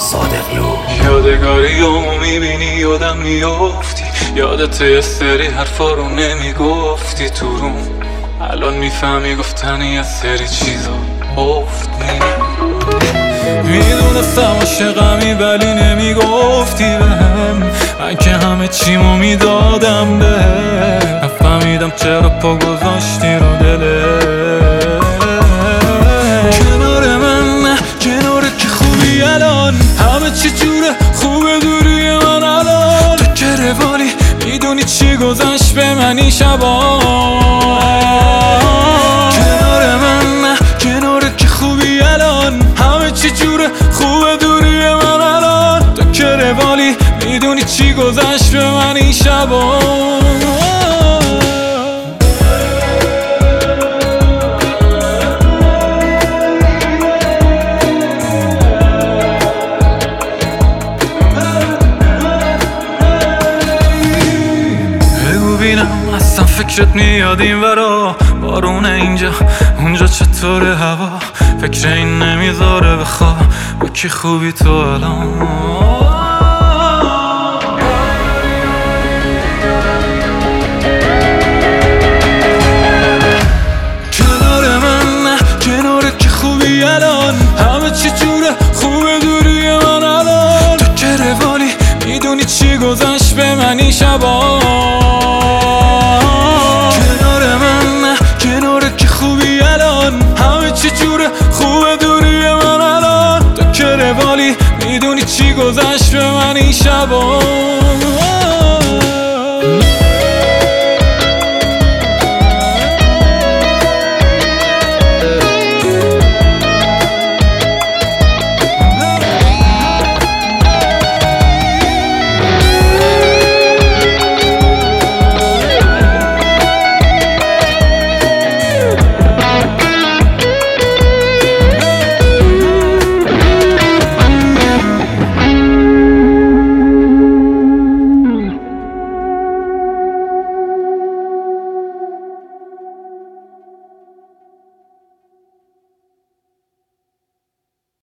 صادقلو. یادگاریامو میبینی یادم میافتی، یادت یه سری حرفا رو نمیگفتی تو روم، الان میفهمی گفتن یه سری چیزا افت میدونستم عاشقمی ولی نمیگفتی بهم، من که همه چیمو میدادم بهم، نفهمیدم چرا پا گذاشتی رو دلت. کنار من نه، کناره که خوبی الان، همه چی جوره خوبه دوری من الان، تو که روالی میدونی چی گذشت به منی شبا. کنار من نه، کناره که خوبی الان، همه چی جوره خوبه دوری من الان، تو که روالی میدونی چی گذشت به منی شبا. اصلا فکرت میاد این ورا، بارون اینجا اونجا چطوره هوا، فکر این نمیذاره بخوا با کی خوبی تو الان. کنار من نه، کناره که خوبی الان، همه چی جوره خوبه دوری من الان، تو که روالی میدونی چی گذشت به منی شبا. خوبه دوری من الان، تو که روالی میدونی چی گذشت به من این شبا.